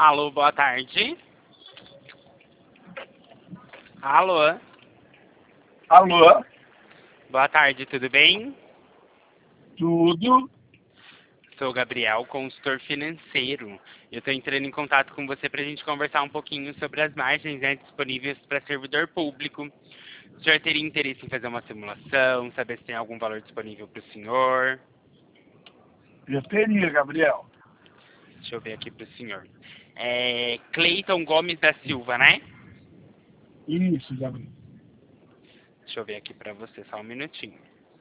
Alô, boa tarde. Alô, Alô? boa tarde, tudo bem? Tudo? Sou o Gabriel, consultor financeiro. Eu estou entrando em contato com você para a gente conversar um pouquinho sobre as margens, né, disponíveis para servidor público. O senhor teria interesse em fazer uma simulação, saber se tem algum valor disponível para o senhor? Eu teria, Gabriel. Deixa eu ver aqui para o senhor. Cleiton Gomes da Silva, né? Isso, Gabriel. Deixa eu ver aqui para você, só um minutinho.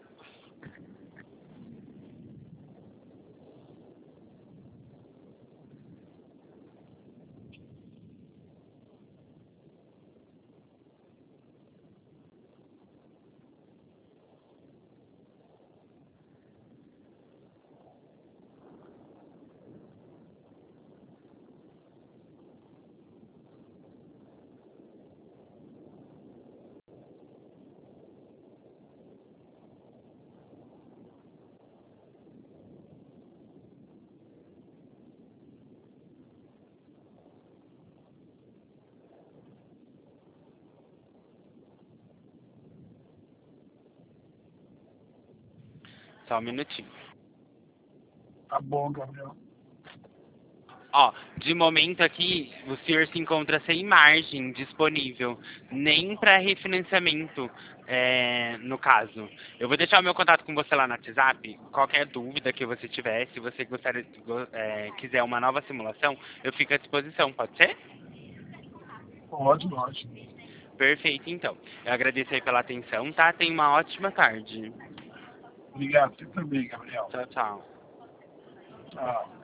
Só um minutinho. Tá bom, Gabriel. Ó, de momento aqui, o senhor se encontra sem margem disponível, nem para refinanciamento, no caso. Eu vou deixar o meu contato com você lá no WhatsApp. Qualquer dúvida que você tiver, se você quiser uma nova simulação, eu fico à disposição, pode ser? Pode, lógico. Perfeito, então. Eu agradeço aí pela atenção, tá? Tenha uma ótima tarde. Obrigado. Você também, Gabriel. Tchau, tchau. Tchau.